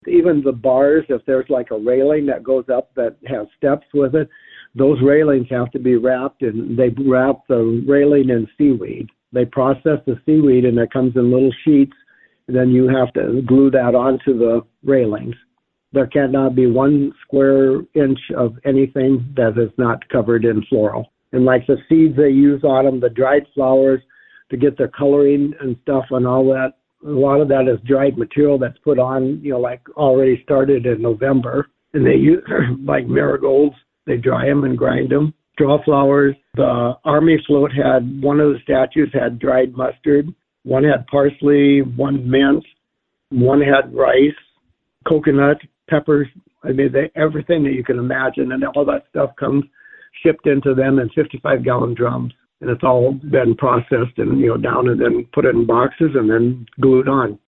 even the bars, if there's like a railing that goes up that has steps with it, those railings have to be wrapped, and they wrap the railing in seaweed. They process the seaweed, and it comes in little sheets, and then you have to glue that onto the railings. There cannot be 1 square inch of anything that is not covered in floral. And like the seeds they use on them, the dried flowers to get their coloring and stuff and all that, a lot of that is dried material that's put on, like already started in November. And they use, like marigolds, they dry them and grind them. Straw flowers, the Army float had, one of the statues had dried mustard, one had parsley, one mint, one had rice, coconut, peppers. I mean, everything that you can imagine, and all that stuff comes shipped into them in 55-gallon drums. And it's all been processed and, down and then put it in boxes and then glued on.